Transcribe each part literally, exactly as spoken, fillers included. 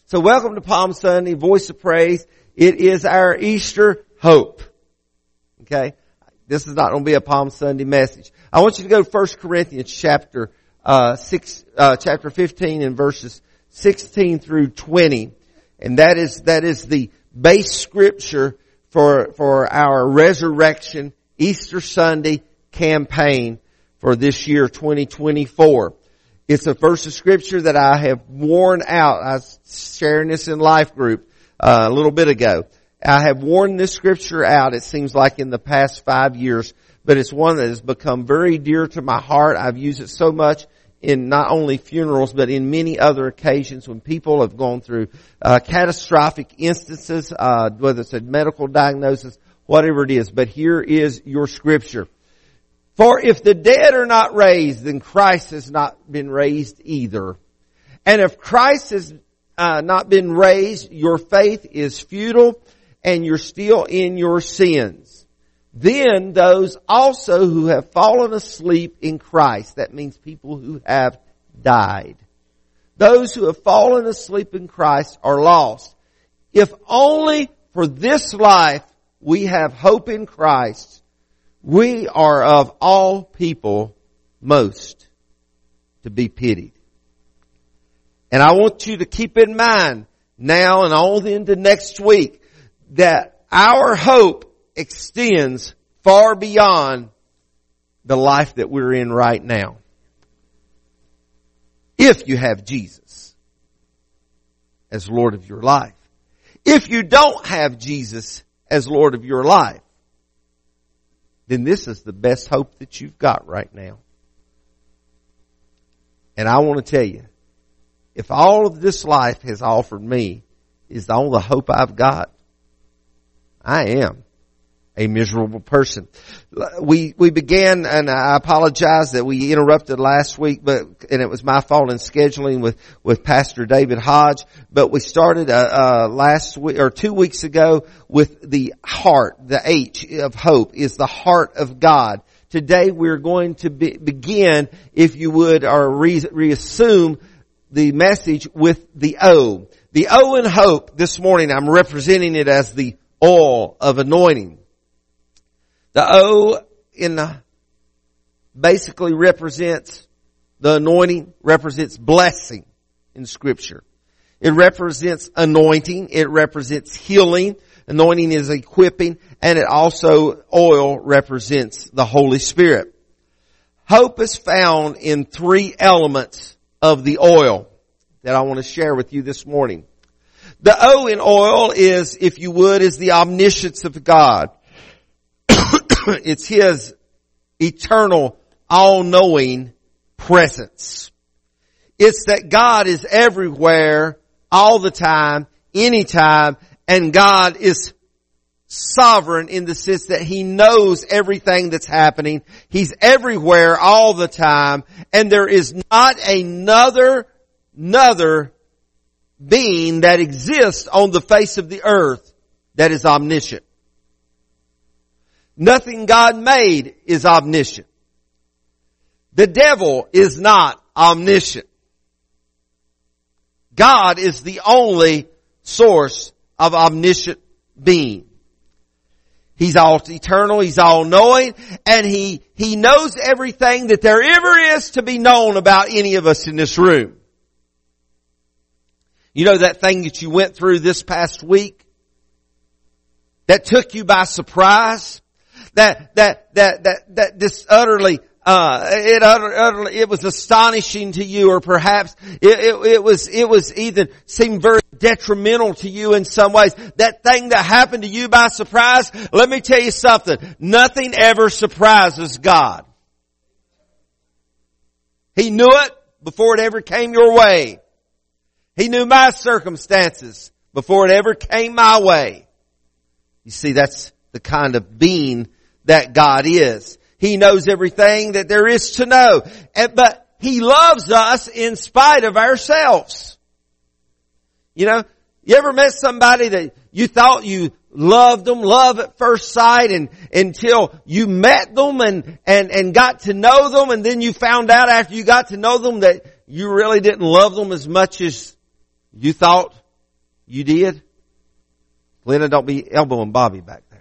So welcome to Palm Sunday, Voice of Praise. It is our Easter hope. Okay? This is not going to be a Palm Sunday message. I want you to go to First Corinthians chapter, uh, six, uh, chapter fifteen and verses sixteen through twenty. And that is, that is the base scripture for, for our resurrection Easter Sunday campaign for this year, twenty twenty-four. It's a verse of scripture that I have worn out. I was sharing this in Life Group uh, a little bit ago. I have worn this scripture out, it seems like, in the past five years, but it's one that has become very dear to my heart. I've used it so much in not only funerals, but in many other occasions when people have gone through uh, catastrophic instances, uh, whether it's a medical diagnosis, whatever it is. But here is your scripture. For if the dead are not raised, then Christ has not been raised either. And if Christ has uh, not been raised, your faith is futile and you're still in your sins. Then those also who have fallen asleep in Christ, that means people who have died. Those who have fallen asleep in Christ are lost. If only for this life we have hope in Christ, we are of all people most to be pitied. And I want you to keep in mind now and on into next week that our hope extends far beyond the life that we're in right now. If you have Jesus as Lord of your life. If you don't have Jesus as Lord of your life, then this is the best hope that you've got right now. And I want to tell you, if all of this life has offered me is the only hope I've got, I am a miserable person. We, we began, and I apologize that we interrupted last week, but, and it was my fault in scheduling with, with Pastor David Hodge, but we started, uh, uh, last week, or two weeks ago with the heart, the H of hope is the heart of God. Today we're going to be, begin, if you would, or re, reassume the message with the O. The O in hope this morning, I'm representing it as the oil of anointing. The O in the, basically represents, the anointing represents blessing in Scripture. It represents anointing. It represents healing. Anointing is equipping. And it also, oil represents the Holy Spirit. Hope is found in three elements of the oil that I want to share with you this morning. The O in oil is, if you would, is the omniscience of God. It's His eternal, all-knowing presence. It's that God is everywhere, all the time, anytime, and God is sovereign in the sense that He knows everything that's happening. He's everywhere all the time, and there is not another, another being that exists on the face of the earth that is omniscient. Nothing God made is omniscient. The devil is not omniscient. God is the only source of omniscient being. He's all eternal, He's all knowing, and He, He knows everything that there ever is to be known about any of us in this room. You know that thing that you went through this past week? That took you by surprise? That, that, that, that, that this utterly, uh, it utter, utterly, it was astonishing to you, or perhaps it, it, it was, it was even seemed very detrimental to you in some ways. That thing that happened to you by surprise, let me tell you something. Nothing ever surprises God. He knew it before it ever came your way. He knew my circumstances before it ever came my way. You see, that's the kind of being that God is. He knows everything that there is to know. But He loves us in spite of ourselves. You know, you ever met somebody that you thought you loved them, love at first sight, and until you met them and, and, and got to know them, and then you found out after you got to know them that you really didn't love them as much as you thought You did? Linda, don't be elbowing Bobby back there.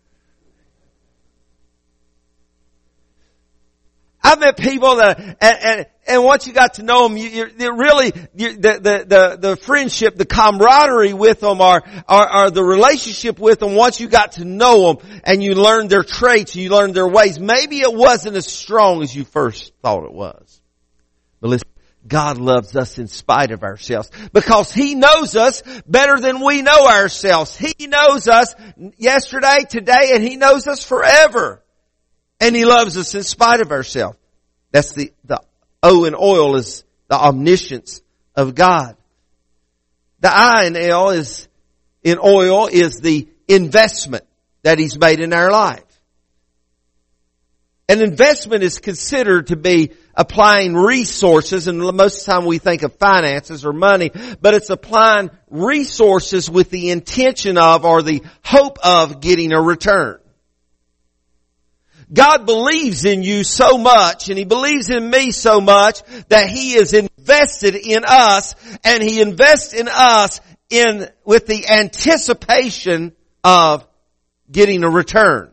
I've met people that, and, and, and once you got to know them, you, you're, you're really, you're, the, the, the, the friendship, the camaraderie with them, or, or, or the relationship with them, once you got to know them and you learned their traits, you learned their ways, maybe it wasn't as strong as you first thought it was. But listen, God loves us in spite of ourselves because He knows us better than we know ourselves. He knows us yesterday, today, and He knows us forever. And He loves us in spite of ourselves. That's the, the O in oil is the omniscience of God. The I in L is, in oil is the investment that He's made in our life. An investment is considered to be applying resources, and most of the time we think of finances or money, but it's applying resources with the intention of or the hope of getting a return. God believes in you so much, and He believes in me so much, that He is invested in us, and He invests in us in, with the anticipation of getting a return.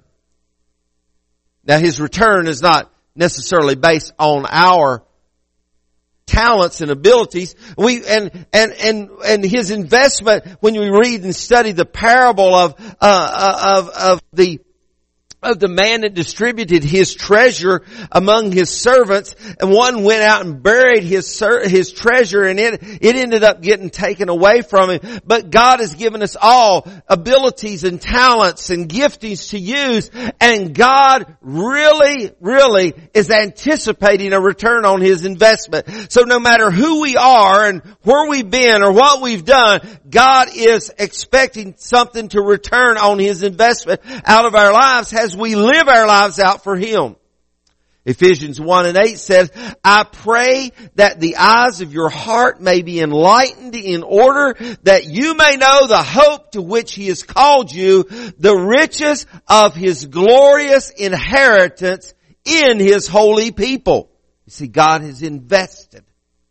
Now His return is not necessarily based on our talents and abilities. We, and, and, and, and His investment, when we read and study the parable of, uh, of, of the of the man that distributed his treasure among his servants, and one went out and buried his his treasure, and it it ended up getting taken away from him. But God has given us all abilities and talents and giftings to use, and God really, really is anticipating a return on His investment. So no matter who we are and where we've been or what we've done, God is expecting something to return on His investment out of our lives as we live our lives out for Him. Ephesians one and eight says, I pray that the eyes of your heart may be enlightened in order that you may know the hope to which He has called you, the riches of His glorious inheritance in His holy people. You see, God has invested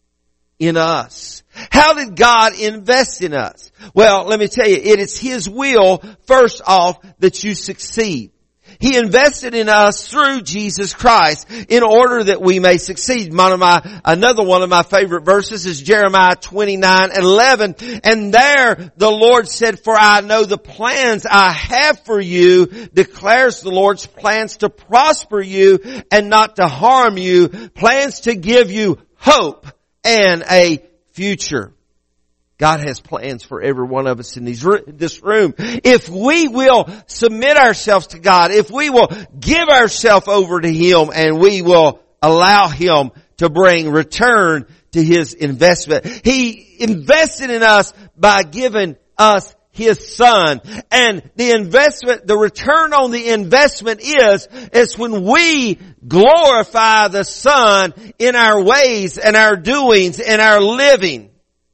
in us. How did God invest in us? Well, let me tell you, it is His will, first off, that you succeed. He invested in us through Jesus Christ in order that we may succeed. One of my, another one of my favorite verses is Jeremiah twenty-nine eleven. And there the Lord said, for I know the plans I have for you, declares the Lord's plans to prosper you and not to harm you, plans to give you hope and a future. God has plans for every one of us in these, this room. If we will submit ourselves to God, if we will give ourselves over to Him, and we will allow Him to bring return to His investment. He invested in us by giving us His Son. And the investment, the return on the investment is, is when we glorify the Son in our ways and our doings and our living.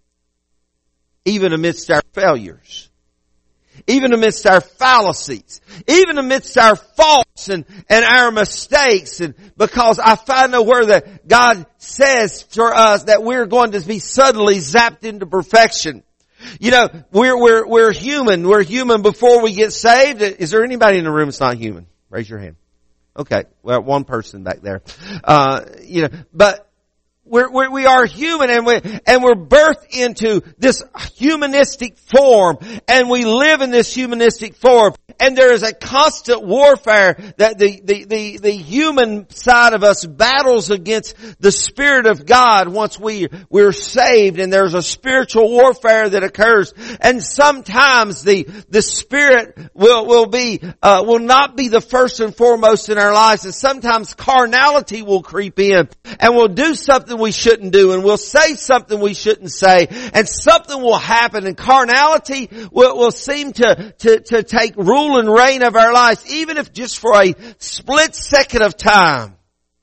Even amidst our failures. Even amidst our fallacies. Even amidst our faults and, and our mistakes. And because I find nowhere that God says for us that we're going to be suddenly zapped into perfection. You know, we're, we're, we're human. We're human before we get saved. Is there anybody in the room that's not human? Raise your hand. Okay. Well, one person back there. Uh, you know, but We're, we're, we are human, and we and we're birthed into this humanistic form, and we live in this humanistic form. And there is a constant warfare that the, the, the, the human side of us battles against the Spirit of God once we, we're saved, and there's a spiritual warfare that occurs. And sometimes the, the Spirit will, will be, uh, will not be the first and foremost in our lives. And sometimes carnality will creep in, and we'll do something we shouldn't do, and we'll say something we shouldn't say, and something will happen, and carnality will, will seem to, to, to take rule and reign of our lives, even if just for a split second of time.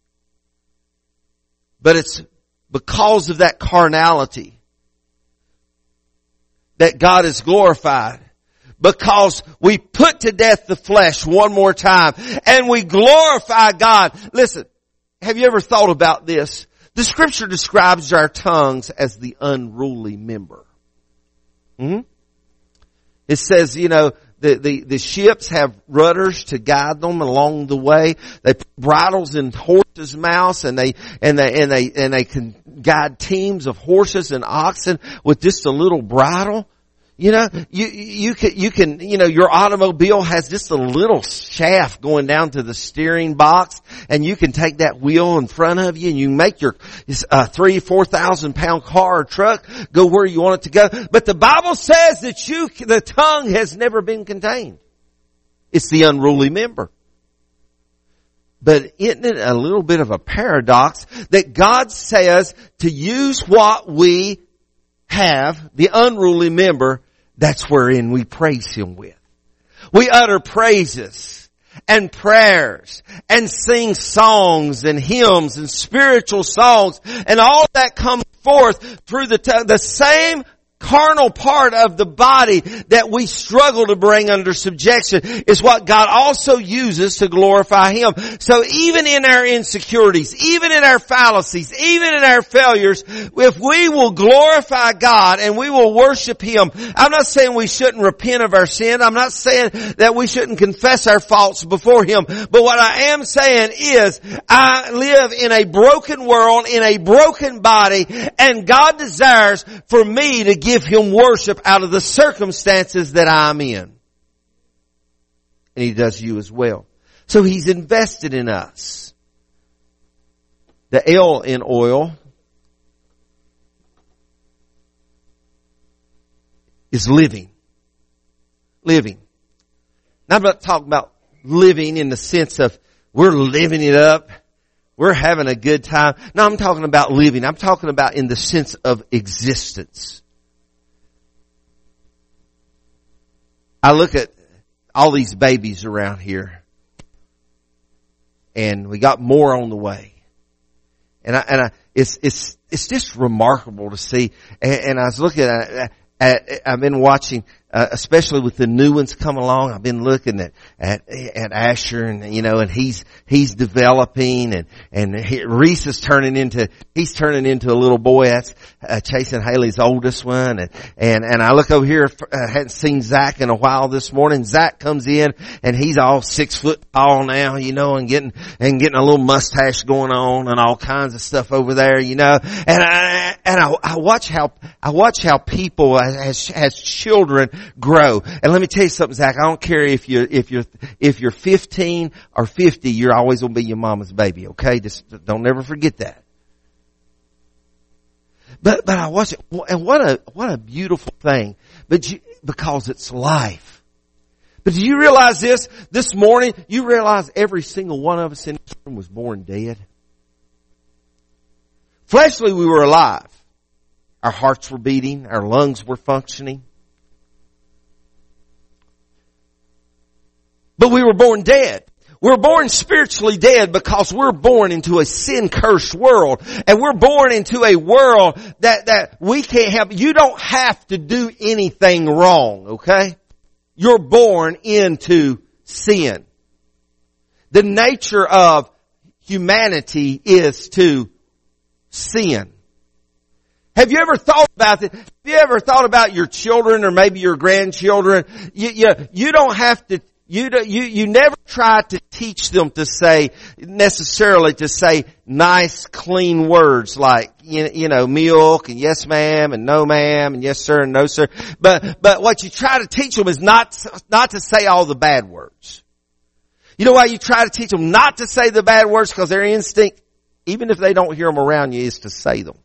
But it's because of that carnality that God is glorified. Because we put to death the flesh one more time, and we glorify God. Listen, have you ever thought about this? The Scripture describes our tongues as the unruly member. Mm-hmm. It says, you know, the, the, the ships have rudders to guide them along the way. They put bridles in horses' mouths, and they, and they, and they, and they can guide teams of horses and oxen with just a little bridle. You know, you, you can, you can, you know, your automobile has just a little shaft going down to the steering box, and you can take that wheel in front of you and you make your, uh, three, four thousand pound car or truck go where you want it to go. But the Bible says that you, the tongue has never been contained. It's the unruly member. But isn't it a little bit of a paradox that God says to use what we have, the unruly member, that's wherein we praise Him with. We utter praises and prayers and sing songs and hymns and spiritual songs, and all that comes forth through the t- the same carnal part of the body that we struggle to bring under subjection is what God also uses to glorify Him. So even in our insecurities, even in our fallacies, even in our failures, if we will glorify God and we will worship Him, I'm not saying we shouldn't repent of our sin. I'm not saying that we shouldn't confess our faults before Him. But what I am saying is I live in a broken world, in a broken body, and God desires for me to give Him worship out of the circumstances that I'm in. And He does you as well. So He's invested in us. The L in oil is living. Living. Now I'm not talking about living in the sense of we're living it up. We're having a good time. No, I'm talking about living. I'm talking about in the sense of existence. I look at all these babies around here, and we got more on the way. And I, and I, it's, it's, it's just remarkable to see. And, and I was looking at, at, I've been watching, uh, especially with the new ones come along. I've been looking at, at, at Asher, and, you know, and he's, he's developing, and, and he, Reese is turning into, he's turning into a little boy. That's, uh, Chasing Haley's oldest one. And, and, and I look over here, I hadn't seen Zach in a while this morning. Zach comes in, and he's all six foot tall now, you know, and getting, and getting a little mustache going on and all kinds of stuff over there, you know. And I, and I, I watch how, I watch how people as, as children grow. And let me tell you something, Zach, I don't care if you're, if you're, if you're fifteen or fifty, you're always going to be your mama's baby, okay? Just don't never forget that. But, but I watch it, and what a, what a beautiful thing. But you, because it's life. But do you realize this? This morning, you realize every single one of us in this room was born dead? Fleshly, we were alive. Our hearts were beating. Our lungs were functioning. But we were born dead. We're born spiritually dead because we're born into a sin-cursed world. And we're born into a world that, that we can't help. You don't have to do anything wrong, okay? You're born into sin. The nature of humanity is to sin. Have you ever thought about it? Have you ever thought about your children or maybe your grandchildren? You, you, you don't have to, you, you, you never try to teach them to say, necessarily to say nice, clean words like, you, you know, milk and yes ma'am and no ma'am and yes sir and no sir. But, but what you try to teach them is not, not to say all the bad words. You know why you try to teach them not to say the bad words? Because their instinct, even if they don't hear them around you, is to say them.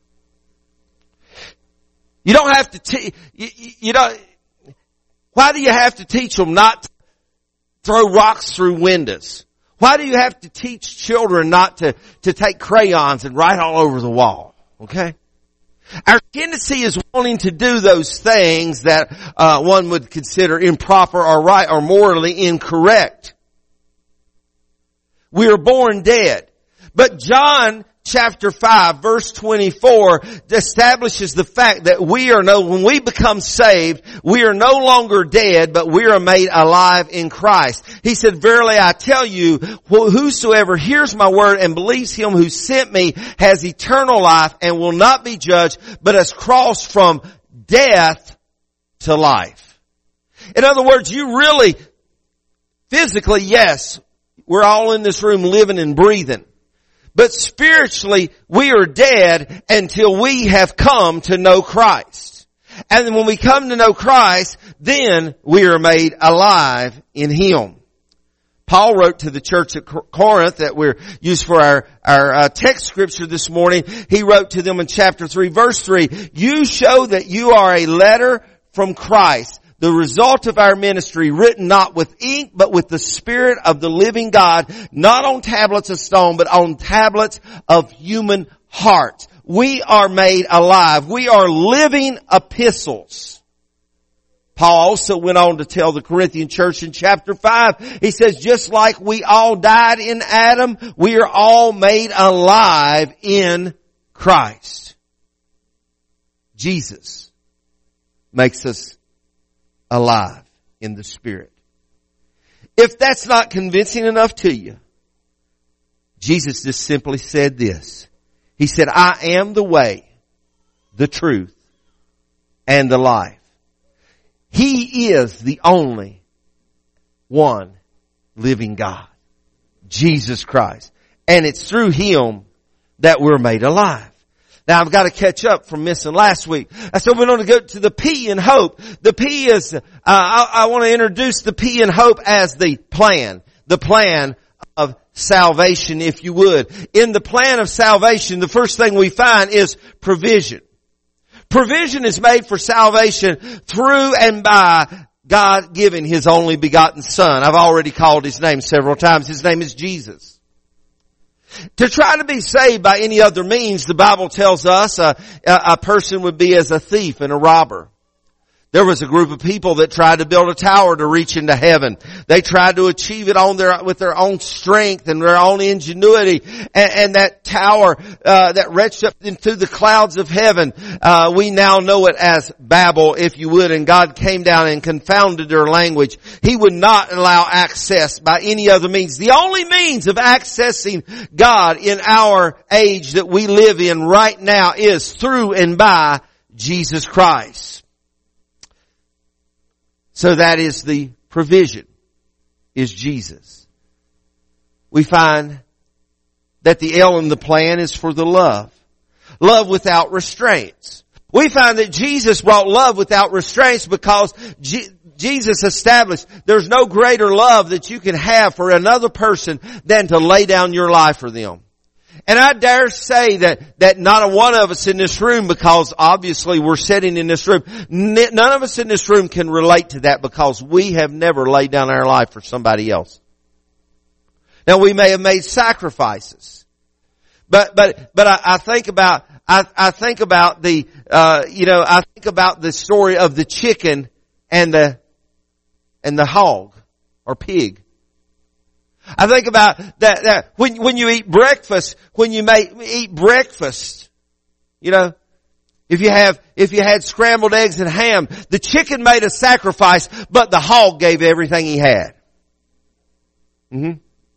You don't have to teach, you, you don't, why do you have to teach them not to throw rocks through windows? Why do you have to teach children not to, to take crayons and write all over the wall? Okay? Our tendency is wanting to do those things that, uh, one would consider improper or right or morally incorrect. We are born dead. But John chapter five verse twenty-four establishes the fact that we are no, when we become saved, we are no longer dead, but we are made alive in Christ. He said, verily I tell you, whosoever hears my word and believes him who sent me has eternal life and will not be judged, but has crossed from death to life. In other words, you really, physically, yes, we're all in this room living and breathing. But spiritually, we are dead until we have come to know Christ. And then when we come to know Christ, then we are made alive in Him. Paul wrote to the church at Corinth that we're used for our, our uh, text scripture this morning. He wrote to them in chapter three, verse three, "You show that you are a letter from Christ, the result of our ministry, written not with ink, but with the Spirit of the living God, not on tablets of stone, but on tablets of human hearts." We are made alive. We are living epistles. Paul also went on to tell the Corinthian church in chapter five, he says, just like we all died in Adam, we are all made alive in Christ. Jesus makes us alive in the Spirit. If that's not convincing enough to you, Jesus just simply said this. He said, "I am the way, the truth, and the life." He is the only one living God, Jesus Christ. And it's through Him that we're made alive. Now I've got to catch up from missing last week. So we're going to go to the P in hope. The P is, uh, I, I want to introduce the P in hope as the plan. The plan of salvation, if you would. In the plan of salvation, the first thing we find is provision. Provision is made for salvation through and by God giving His only begotten Son. I've already called His name several times. His name is Jesus. To try to be saved by any other means, the Bible tells us a, a person would be as a thief and a robber. There was a group of people that tried to build a tower to reach into heaven. They tried to achieve it on their, with their own strength and their own ingenuity. And, and that tower, uh, that reached up into the clouds of heaven, uh, we now know it as Babel, if you would. And God came down and confounded their language. He would not allow access by any other means. The only means of accessing God in our age that we live in right now is through and by Jesus Christ. So that is the provision, is Jesus. We find that the L in the plan is for the love. Love without restraints. We find that Jesus brought love without restraints because G- Jesus established there's no greater love that you can have for another person than to lay down your life for them. And I dare say that, that not a one of us in this room, because obviously we're sitting in this room, none of us in this room can relate to that because we have never laid down our life for somebody else. Now we may have made sacrifices, but, but, but I, I think about, I, I think about the, uh, you know, I think about the story of the chicken and the, and the hog or pig. I think about that, that when, when you eat breakfast, when you make, eat breakfast, you know, if you have, if you had scrambled eggs and ham, the chicken made a sacrifice, but the hog gave everything he had. Mm-hmm.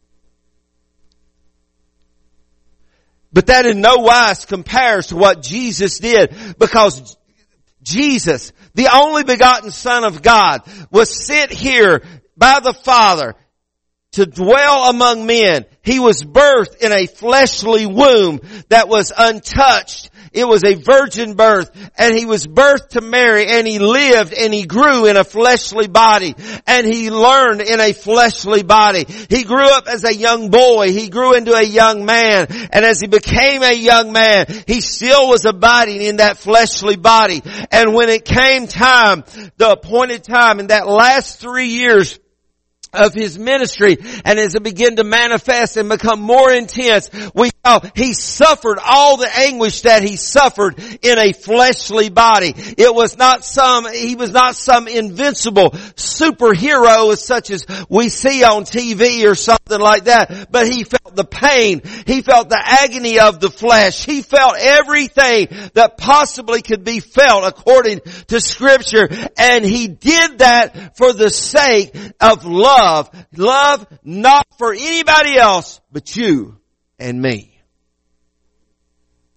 But that in no wise compares to what Jesus did, because Jesus, the only begotten Son of God, was sent here by the Father to dwell among men. He was birthed in a fleshly womb that was untouched. It was a virgin birth, and He was birthed to Mary, and He lived and He grew in a fleshly body, and He learned in a fleshly body. He grew up as a young boy. He grew into a young man, and as He became a young man, He still was abiding in that fleshly body. And when it came time, the appointed time, in that last three years of His ministry, and as it began to manifest and become more intense, we saw He suffered all the anguish that He suffered in a fleshly body. It was not some, He was not some invincible superhero such as we see on T V or something like that, but He felt the pain. He felt the agony of the flesh. He felt everything that possibly could be felt according to Scripture, and He did that for the sake of love. Love, love not for anybody else but you and me.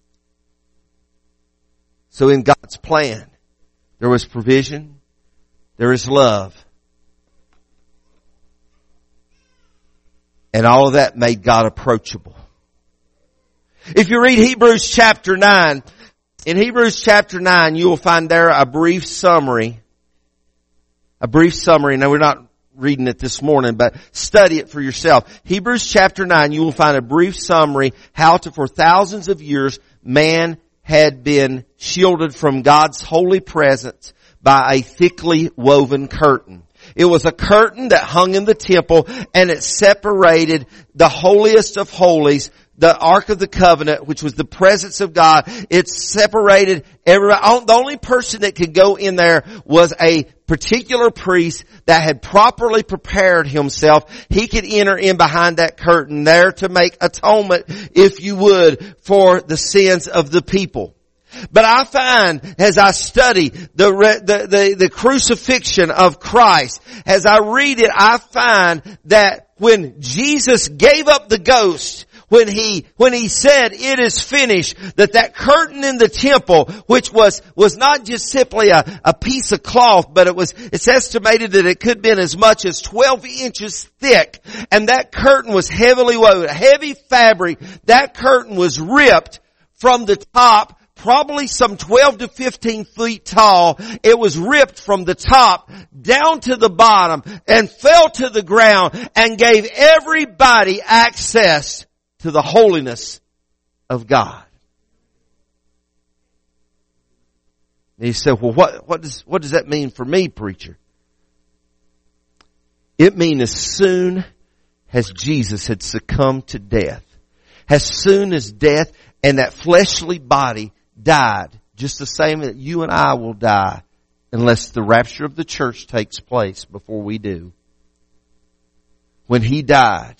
So in God's plan, there was provision, there is love. And all of that made God approachable. If you read Hebrews chapter nine, in Hebrews chapter nine, you will find there a brief summary. A brief summary. Now we're not reading it this morning, but study it for yourself. Hebrews chapter nine, you will find a brief summary how to, for thousands of years, man had been shielded from God's holy presence by a thickly woven curtain. It was a curtain that hung in the temple, and it separated the holiest of holies, the Ark of the Covenant, which was the presence of God. It separated everybody. The only person that could go in there was a particular priest that had properly prepared himself. He could enter in behind that curtain there to make atonement, if you would, for the sins of the people. But I find, as I study the, the, the, the crucifixion of Christ, as I read it, I find that when Jesus gave up the ghost, when he, when he said, it is finished, that that curtain in the temple, which was, was not just simply a, a piece of cloth, but it was, it's estimated that it could have been as much as twelve inches thick. And that curtain was heavily woven, heavy fabric. That curtain was ripped from the top, probably some twelve to fifteen feet tall. It was ripped from the top down to the bottom and fell to the ground and gave everybody access to the holiness of God. And he said, well, what, what does, what does that mean for me, preacher? It means as soon as Jesus had succumbed to death, as soon as death and that fleshly body died, just the same that you and I will die unless the rapture of the church takes place before we do. When he died,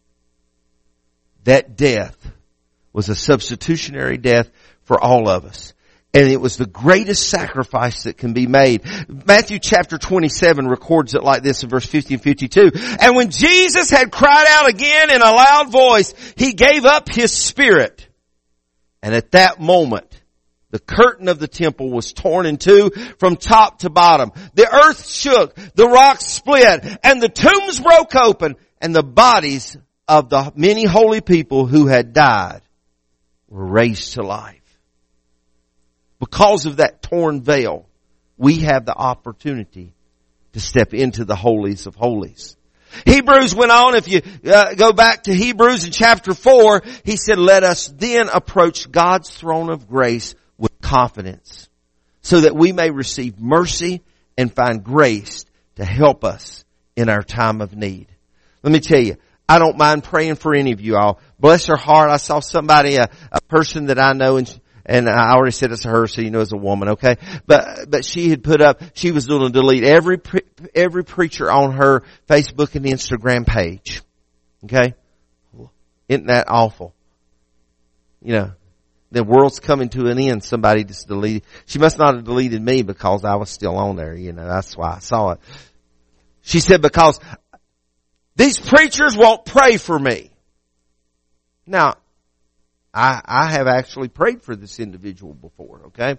that death was a substitutionary death for all of us. And it was the greatest sacrifice that can be made. Matthew chapter twenty-seven records it like this in verse fifty and fifty-two. And when Jesus had cried out again in a loud voice, he gave up his spirit. And at that moment, the curtain of the temple was torn in two from top to bottom. The earth shook, the rocks split, and the tombs broke open, and the bodies of the many holy people who had died were raised to life. Because of that torn veil, we have the opportunity to step into the holies of holies. Hebrews went on, if you uh, go back to Hebrews in chapter four, he said, let us then approach God's throne of grace with confidence, so that we may receive mercy and find grace to help us in our time of need. Let me tell you, I don't mind praying for any of you all. Bless her heart. I saw somebody, a, a person that I know, and and I already said it's her, so you know it's a woman, okay? But but she had put up, she was going to delete every pre, every preacher on her Facebook and Instagram page, okay? Isn't that awful? You know, the world's coming to an end. Somebody just deleted. She must not have deleted me because I was still on there. You know, that's why I saw it. She said, because these preachers won't pray for me. Now, I, I have actually prayed for this individual before, okay?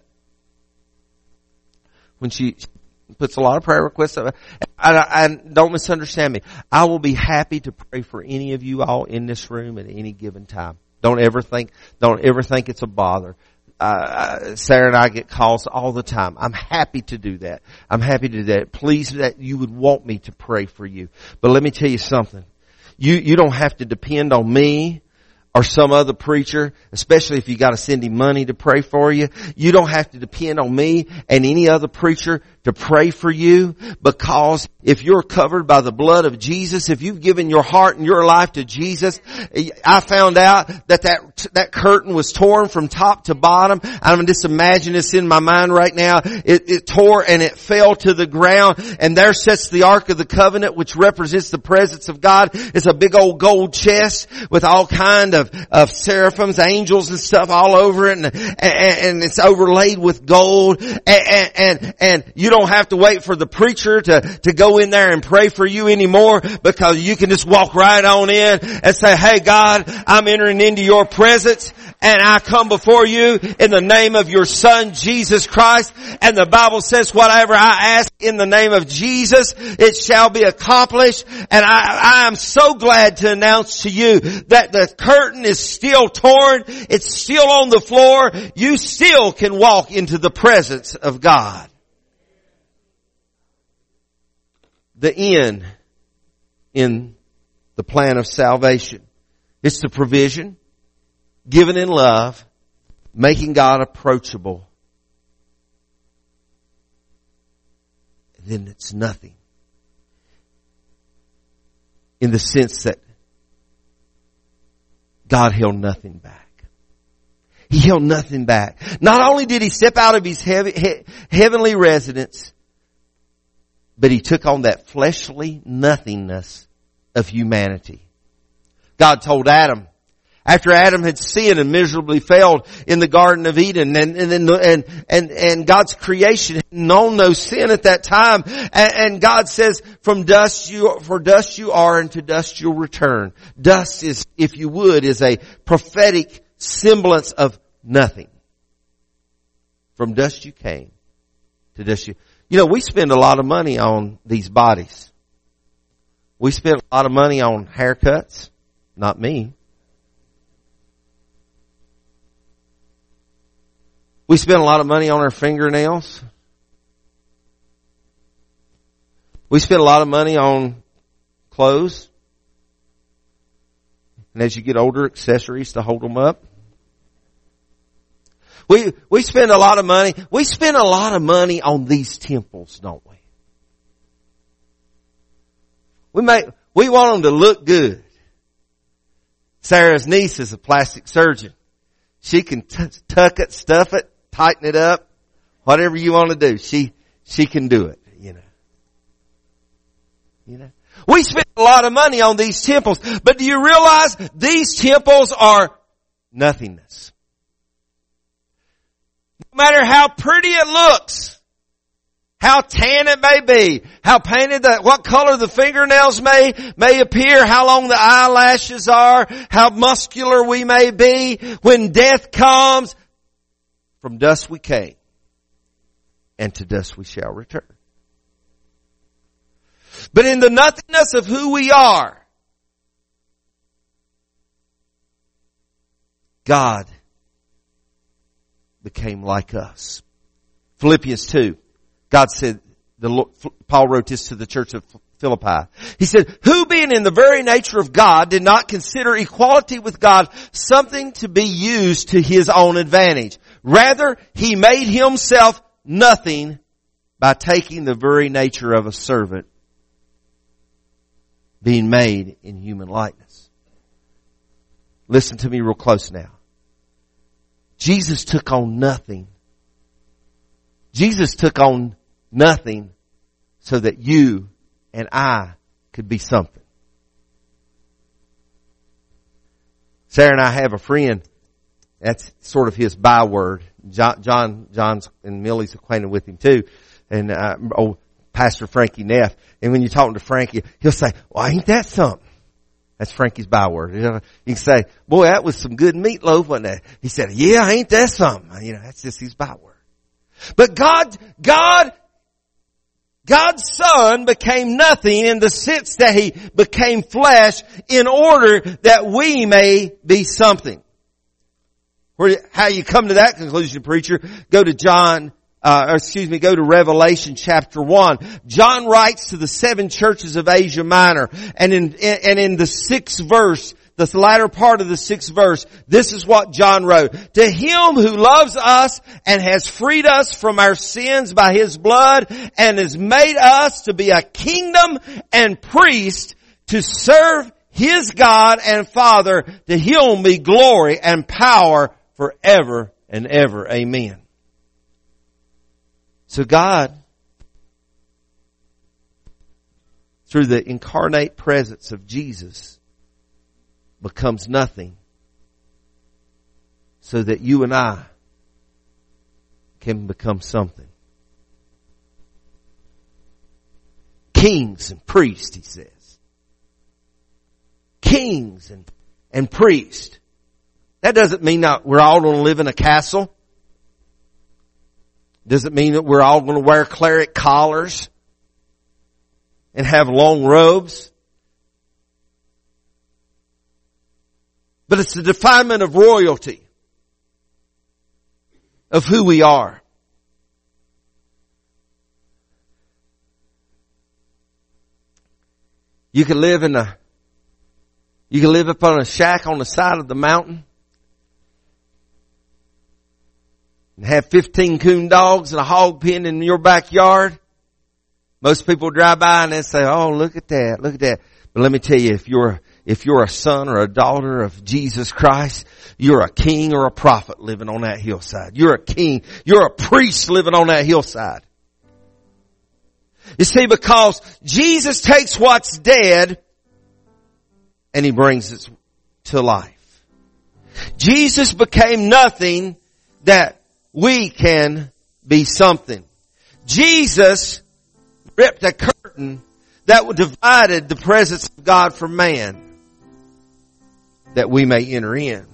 When she puts a lot of prayer requests up, and don't misunderstand me. I will be happy to pray for any of you all in this room at any given time. Don't ever think, don't ever think it's a bother. Uh, Sarah and I get calls all the time. I'm happy to do that. I'm happy to do that. Please, that you would want me to pray for you. But let me tell you something. You, you don't have to depend on me or some other preacher, especially if you got to send him money to pray for you. You don't have to depend on me and any other preacher to pray for you, because if you're covered by the blood of Jesus, if you've given your heart and your life to Jesus, I found out that that, that curtain was torn from top to bottom. I'm just imagining this in my mind right now. It, it tore and it fell to the ground, and there sits the Ark of the Covenant, which represents the presence of God. It's a big old gold chest with all kind of, of seraphims, angels and stuff all over it, and, and, and it's overlaid with gold, and, and, and, and you don't have to wait for the preacher to, to go in there and pray for you anymore, because you can just walk right on in and say, hey God, I'm entering into your presence, And I come before you in the name of your Son, Jesus Christ. And the Bible says, whatever I ask in the name of Jesus, it shall be accomplished. And I, I am so glad to announce to you that the curtain is still torn. It's still on the floor. You still can walk into the presence of God. The end in the plan of salvation. It's the provision given in love, making God approachable. And then it's nothing. In the sense that God held nothing back. He held nothing back. Not only did He step out of His heav- he- heavenly residence, but He took on that fleshly nothingness of humanity. God told Adam, after Adam had sinned and miserably failed in the Garden of Eden, and and and and, and God's creation had known no sin at that time, and, and God says, "From dust you, for dust you are, and to dust you'll return." Dust is, if you would, is a prophetic semblance of nothing. From dust you came, to dust you. You know, we spend a lot of money on these bodies. We spend a lot of money on haircuts. Not me. We spend a lot of money on our fingernails. We spend a lot of money on clothes. And as you get older, accessories to hold them up. We, we spend a lot of money. We spend a lot of money on these temples, don't we? We make, we want them to look good. Sarah's niece is a plastic surgeon. She can t- tuck it, stuff it, tighten it up, whatever you want to do. She, she can do it, you know. You know. We spend a lot of money on these temples, but do you realize these temples are nothingness? No matter how pretty it looks, how tan it may be, how painted the, what color the fingernails may, may appear, how long the eyelashes are, how muscular we may be, when death comes, from dust we came, and to dust we shall return. But in the nothingness of who we are, God became like us. Philippians two, God said, the Lord, Paul wrote this to the church of Philippi. He said, who being in the very nature of God did not consider equality with God something to be used to his own advantage. Rather, he made himself nothing by taking the very nature of a servant, being made in human likeness. Listen to me real close now. Jesus took on nothing. Jesus took on nothing so that you and I could be something. Sarah and I have a friend. That's sort of his byword. John, John John's and Millie's acquainted with him too. And, uh, oh, Pastor Frankie Neff. And when you're talking to Frankie, he'll say, well, ain't that something? That's Frankie's byword. You know, you can say, boy, that was some good meatloaf, wasn't it? He said, yeah, ain't that something? You know, that's just his byword. But God, God, God's Son became nothing in the sense that He became flesh in order that we may be something. Where, how you come to that conclusion, preacher? Go to John, uh, or excuse me, go to Revelation chapter one. John writes to the seven churches of Asia Minor, and in, and in the sixth verse, the latter part of the sixth verse, this is what John wrote. To Him who loves us and has freed us from our sins by His blood and has made us to be a kingdom and priest to serve His God and Father, to Him be glory and power forever and ever. Amen. So God, through the incarnate presence of Jesus, becomes nothing so that you and I can become something. Kings and priests, he says. Kings and, and priests. That doesn't mean that we're all going to live in a castle. Doesn't mean that we're all going to wear cleric collars and have long robes. But it's the definement of royalty, of who we are. You can live in a, you can live up on a shack on the side of the mountain and have fifteen coon dogs and a hog pen in your backyard. Most people drive by and they say, oh, look at that, look at that. But let me tell you, if you're, if you're a son or a daughter of Jesus Christ, you're a king or a prophet living on that hillside. You're a king. You're a priest living on that hillside. You see, because Jesus takes what's dead and He brings it to life. Jesus became nothing that we can be something. Jesus ripped a curtain that divided the presence of God from man, that we may enter in.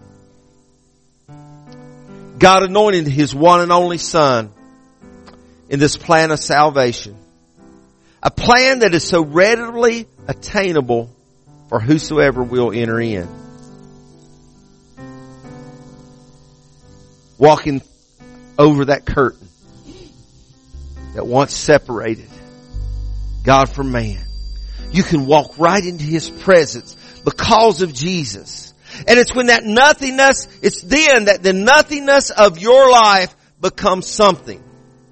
God anointed His one and only Son in this plan of salvation. A plan that is so readily attainable for whosoever will enter in. Walking over that curtain that once separated God from man. You can walk right into His presence because of Jesus. And it's when that nothingness, it's then that the nothingness of your life becomes something.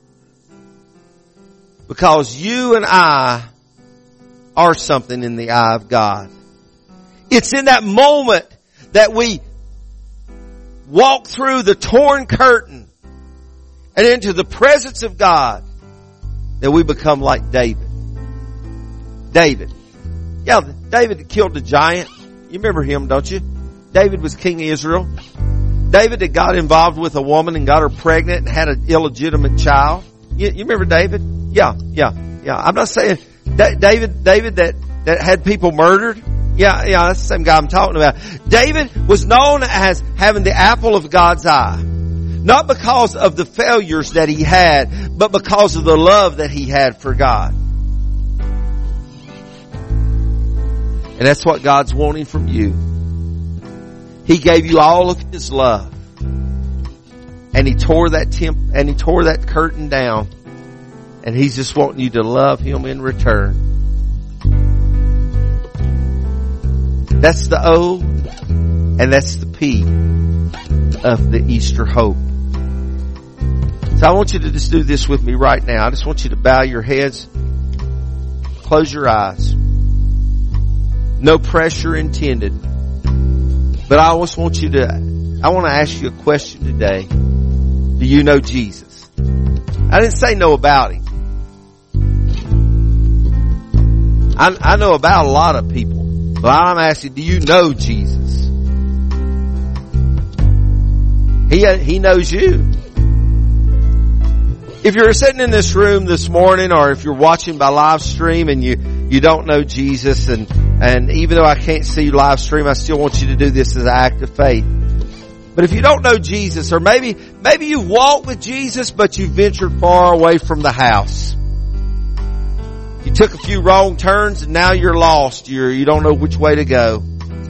Because you and I are something in the eye of God. It's in that moment that we walk through the torn curtain and into the presence of God that we become like David. David. Yeah, David killed the giant. You remember him, don't you? David was king of Israel. David that got involved with a woman and got her pregnant and had an illegitimate child. You, you remember David? Yeah, yeah, yeah. I'm not saying da- David, David that, that had people murdered. Yeah, yeah, that's the same guy I'm talking about. David was known as having the apple of God's eye. Not because of the failures that he had, but because of the love that he had for God. And that's what God's wanting from you. He gave you all of His love. And He tore that temp, and He tore that curtain down. And He's just wanting you to love Him in return. That's the O and that's the P of the Easter hope. So I want you to just do this with me right now. I just want you to bow your heads, close your eyes. No pressure intended. But I always want you to, I want to ask you a question today. Do you know Jesus? I didn't say know about Him. I, I know about a lot of people. But I'm asking, do you know Jesus? He, He knows you. If you're sitting in this room this morning, or if you're watching by live stream and you, you don't know Jesus, and, and even though I can't see you live stream, I still want you to do this as an act of faith. But if you don't know Jesus, or maybe, maybe you've walked with Jesus, but you've ventured far away from the house. You took a few wrong turns and now you're lost. You're, you don't know which way to go.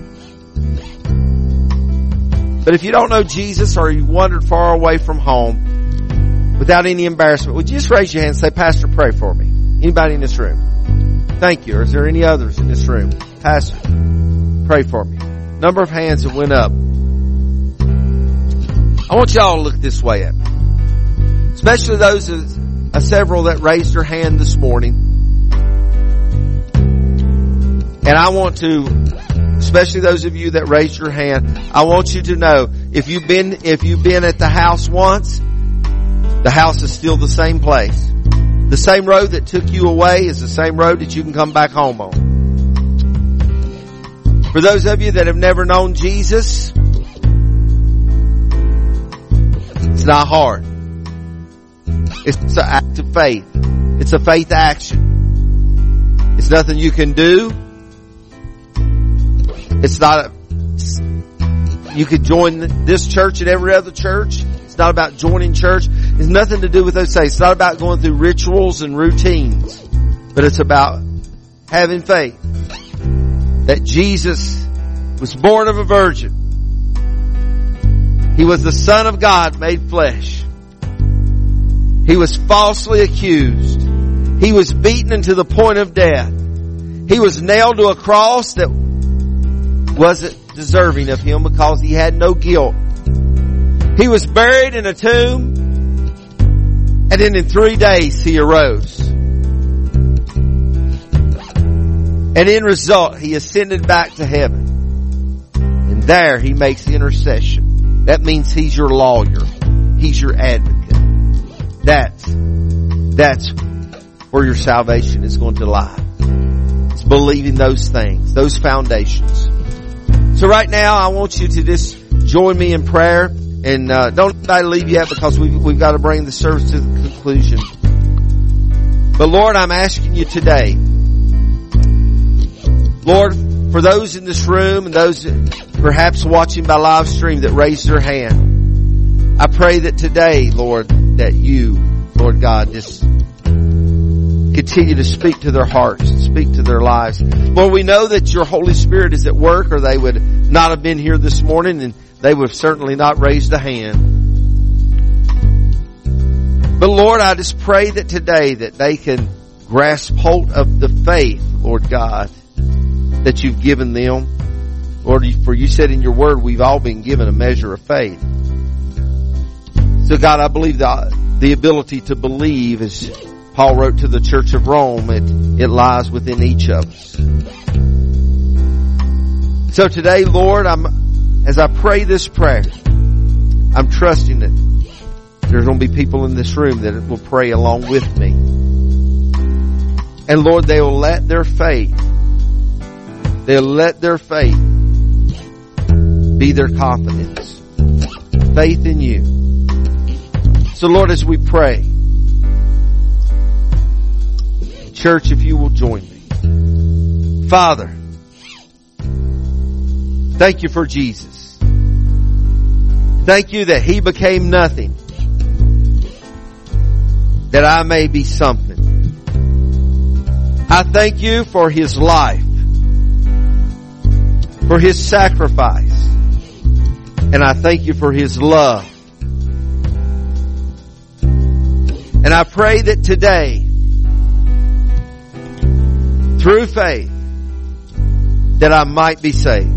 But if you don't know Jesus, or you wandered far away from home, without any embarrassment, would you just raise your hand and say, Pastor, pray for me? Anybody in this room? Thank you. Or is there any others in this room? Pastor, pray for me. Number of hands that went up. I want y'all to look this way at me. Especially those of, uh, several that raised their hand this morning. And I want to, especially those of you that raised your hand, I want you to know, if you've been, if you've been at the house once, the house is still the same place. The same road that took you away is the same road that you can come back home on. For those of you that have never known Jesus, it's not hard. It's an act of faith. It's a faith action. It's nothing you can do. It's not, a, You could join this church and every other church. It's not about joining church. It's nothing to do with those things. It's not about going through rituals and routines. But it's about having faith that Jesus was born of a virgin. He was the Son of God made flesh. He was falsely accused. He was beaten unto the point of death. He was nailed to a cross that wasn't deserving of Him because He had no guilt. He was buried in a tomb, and then in three days He arose. And in result, He ascended back to heaven. And there He makes intercession. That means He's your lawyer. He's your advocate. That's, that's where your salvation is going to lie. It's believing those things, those foundations. So right now, I want you to just join me in prayer. And uh, don't I leave yet because we've, we've got to bring the service to the conclusion. But Lord, I'm asking you today, Lord, for those in this room and those perhaps watching by live stream that raised their hand, I pray that today, Lord, that you, Lord God, just continue to speak to their hearts, speak to their lives. Lord, we know that your Holy Spirit is at work, or they would not have been here this morning, and they would have certainly not raised a hand. But Lord, I just pray that today that they can grasp hold of the faith, Lord God, that you've given them. Lord, for you said in your word, we've all been given a measure of faith. So God, I believe the, the ability to believe, as Paul wrote to the church of Rome, it, it lies within each of us. So today, Lord, I'm, as I pray this prayer, I'm trusting that there's going to be people in this room that will pray along with me. And Lord, they will let their faith, they'll let their faith be their confidence. Faith in you. So Lord, as we pray, church, if you will join me. Father, thank you for Jesus. Thank you that He became nothing, that I may be something. I thank you for His life, for His sacrifice, and I thank you for His love. And I pray that today, through faith, that I might be saved,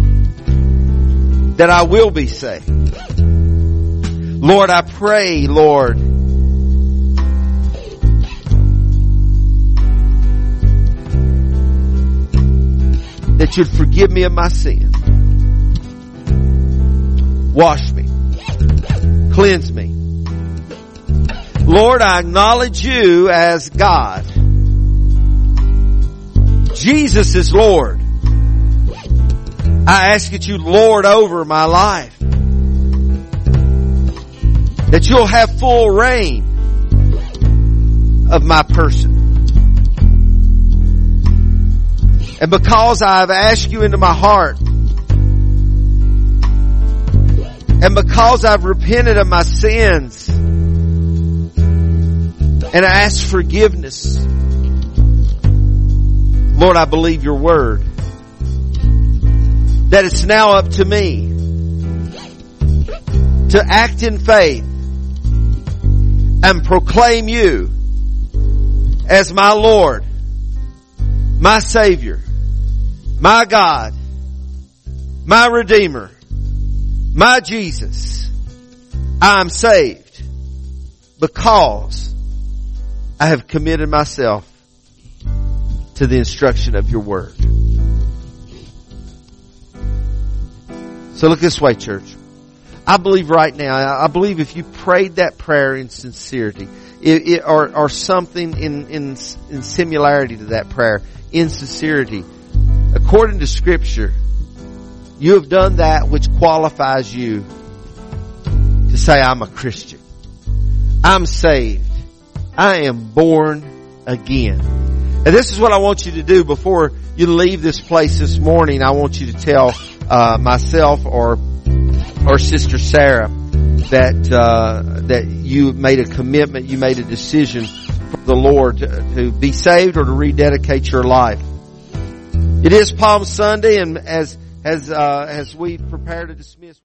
that I will be saved. Lord, I pray, Lord, that you'd forgive me of my sin. Wash me. Cleanse me. Lord, I acknowledge you as God. Jesus is Lord. I ask that you Lord over my life. That you'll have full reign of my person. And because I've asked you into my heart, and because I've repented of my sins, and I ask forgiveness, Lord, I believe your word, that it's now up to me to act in faith and proclaim you as my Lord, my Savior, my God, my Redeemer, my Jesus. I'm saved because I have committed myself to the instruction of your word. So look this way, church. I believe right now, I believe if you prayed that prayer in sincerity, it, it, or, or something in, in, in similarity to that prayer, in sincerity, according to Scripture, you have done that which qualifies you to say, I'm a Christian. I'm saved. I am born again. And this is what I want you to do before you leave this place this morning. I want you to tell uh, myself or or Sister Sarah that uh, that you made a commitment, you made a decision for the Lord to, to be saved or to rededicate your life. It is Palm Sunday, and as as uh, as we prepare to dismiss.